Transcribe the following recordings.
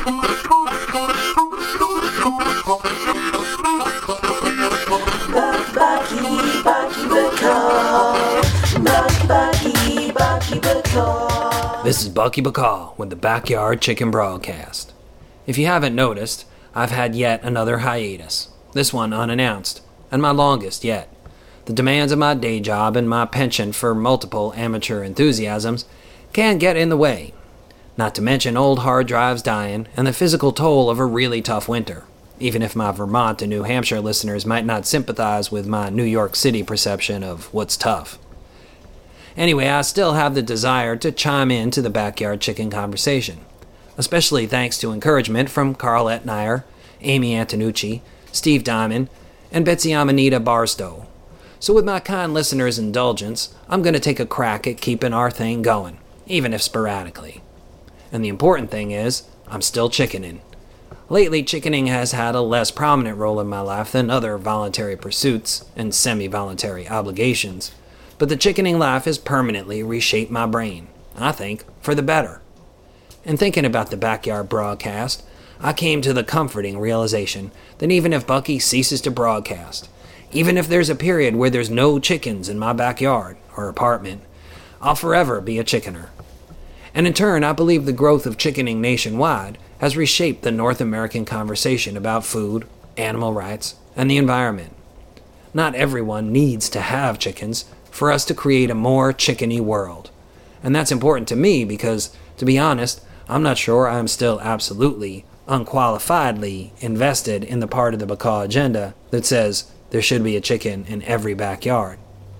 This is Bucky Bacall with the Backyard Chicken Broadcast. If you haven't noticed, I've had yet another hiatus, this one unannounced, and my longest yet. The demands of my day job and my penchant for multiple amateur enthusiasms can get in the way, not to mention old hard drives dying and the physical toll of a really tough winter, even if my Vermont and New Hampshire listeners might not sympathize with my New York City perception of what's tough. Anyway, I still have the desire to chime in to the backyard chicken conversation, especially thanks to encouragement from Carl Etnier, Amy Antonucci, Steve Diamond, and Betsy Amanita Barstow. So with my kind listeners' indulgence, I'm going to take a crack at keeping our thing going, even if sporadically. And the important thing is, I'm still chickening. Lately, chickening has had a less prominent role in my life than other voluntary pursuits and semi-voluntary obligations. But the chickening life has permanently reshaped my brain, I think, for the better. In thinking about the backyard broadcast, I came to the comforting realization that even if Bucky ceases to broadcast, even if there's a period where there's no chickens in my backyard or apartment, I'll forever be a chickener. And in turn, I believe the growth of chickening nationwide has reshaped the North American conversation about food, animal rights, and the environment. Not everyone needs to have chickens for us to create a more chickeny world. And that's important to me because, to be honest, I'm not sure I'm still absolutely, unqualifiedly invested in the part of the Bacall agenda that says there should be a chicken in every backyard.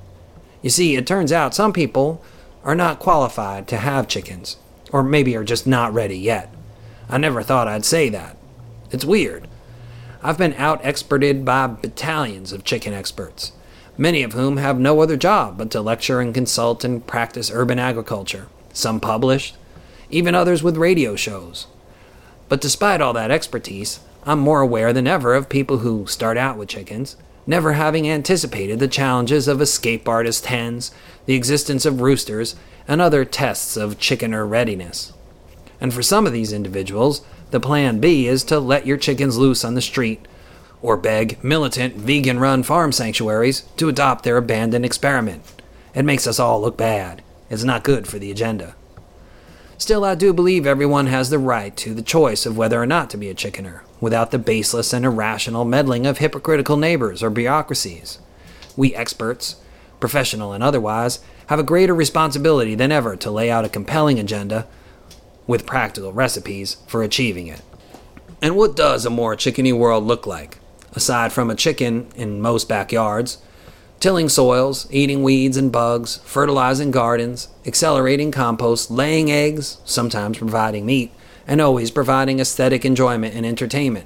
You see, it turns out some people are not qualified to have chickens, or maybe are just not ready yet. I never thought I'd say that. It's weird. I've been out-experted by battalions of chicken experts, many of whom have no other job but to lecture and consult and practice urban agriculture, some published, even others with radio shows. But despite all that expertise, I'm more aware than ever of people who start out with chickens, never having anticipated the challenges of escape artist hens, the existence of roosters, and other tests of chickener readiness. And for some of these individuals, the plan B is to let your chickens loose on the street, or beg militant vegan-run farm sanctuaries to adopt their abandoned experiment. It makes us all look bad. It's not good for the agenda. Still, I do believe everyone has the right to the choice of whether or not to be a chickener, without the baseless and irrational meddling of hypocritical neighbors or bureaucracies. We experts, professional and otherwise, have a greater responsibility than ever to lay out a compelling agenda with practical recipes for achieving it. And what does a more chickeny world look like? Aside from a chicken in most backyards, tilling soils, eating weeds and bugs, fertilizing gardens, accelerating compost, laying eggs, sometimes providing meat, and always providing aesthetic enjoyment and entertainment.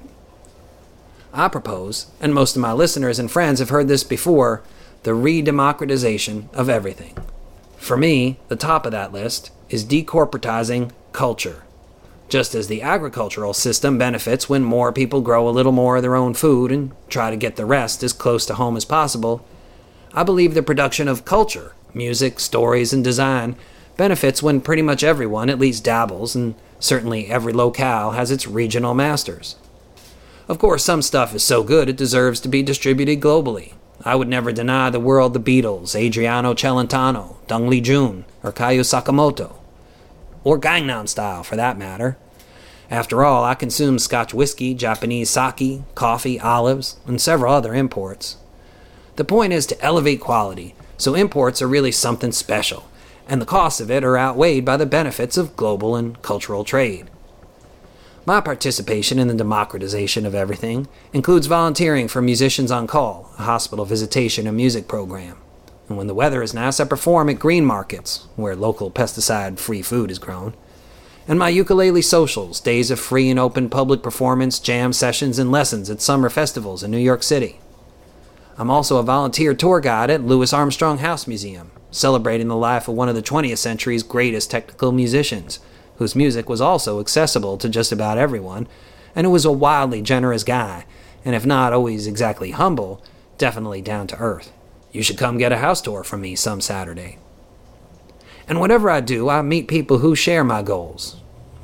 I propose, and most of my listeners and friends have heard this before, the re-democratization of everything. For me, the top of that list is decorporatizing culture. Just as the agricultural system benefits when more people grow a little more of their own food and try to get the rest as close to home as possible, I believe the production of culture, music, stories, and design benefits when pretty much everyone at least dabbles, and certainly every locale has its regional masters. Of course, some stuff is so good it deserves to be distributed globally. I would never deny the world the Beatles, Adriano Celentano, Dong Lee-jun, or Kayo Sakamoto. Or Gangnam Style, for that matter. After all, I consume Scotch whiskey, Japanese sake, coffee, olives, and several other imports. The point is to elevate quality, so imports are really something special, and the costs of it are outweighed by the benefits of global and cultural trade. My participation in the democratization of everything includes volunteering for Musicians on Call, a hospital visitation and music program. And when the weather is nice, I perform at green markets, where local pesticide-free food is grown. And my ukulele socials, days of free and open public performance, jam sessions, and lessons at summer festivals in New York City. I'm also a volunteer tour guide at Louis Armstrong House Museum, celebrating the life of one of the 20th century's greatest technical musicians, whose music was also accessible to just about everyone, and who was a wildly generous guy, and if not always exactly humble, definitely down to earth. You should come get a house tour from me some Saturday. And whatever I do, I meet people who share my goals.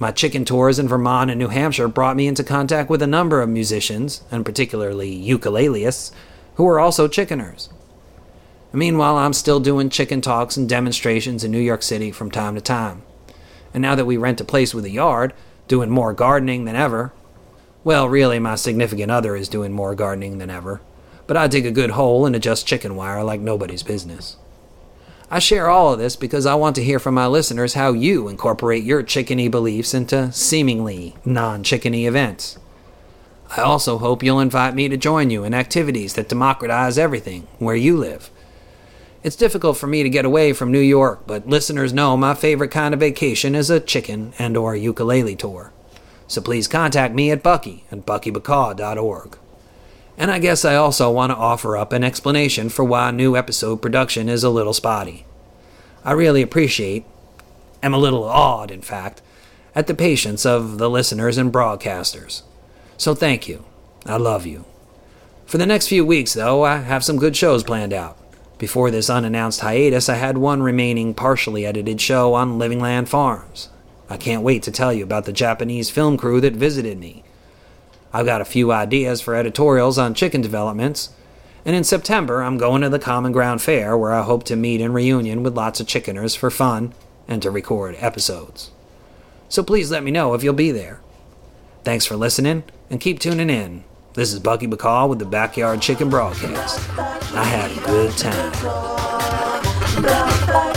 My chicken tours in Vermont and New Hampshire brought me into contact with a number of musicians, and particularly ukuleleists, who were also chickeners. Meanwhile, I'm still doing chicken talks and demonstrations in New York City from time to time. And now that we rent a place with a yard, doing more gardening than ever. Well, really, my significant other is doing more gardening than ever, but I dig a good hole and adjust chicken wire like nobody's business. I share all of this because I want to hear from my listeners how you incorporate your chickeny beliefs into seemingly non-chickeny events. I also hope you'll invite me to join you in activities that democratize everything where you live. It's difficult for me to get away from New York, but listeners know my favorite kind of vacation is a chicken and or ukulele tour. So please contact me at buckybacaw.org. And I guess I also want to offer up an explanation for why new episode production is a little spotty. I really am a little awed, in fact, at the patience of the listeners and broadcasters. So thank you. I love you. For the next few weeks, though, I have some good shows planned out. Before this unannounced hiatus, I had one remaining partially edited show on Living Land Farms. I can't wait to tell you about the Japanese film crew that visited me. I've got a few ideas for editorials on chicken developments, and in September I'm going to the Common Ground Fair where I hope to meet in reunion with lots of chickeners for fun and to record episodes. So please let me know if you'll be there. Thanks for listening, and keep tuning in. This is Bucky Bacaw with the Backyard Chicken Broadcast. I had a good time.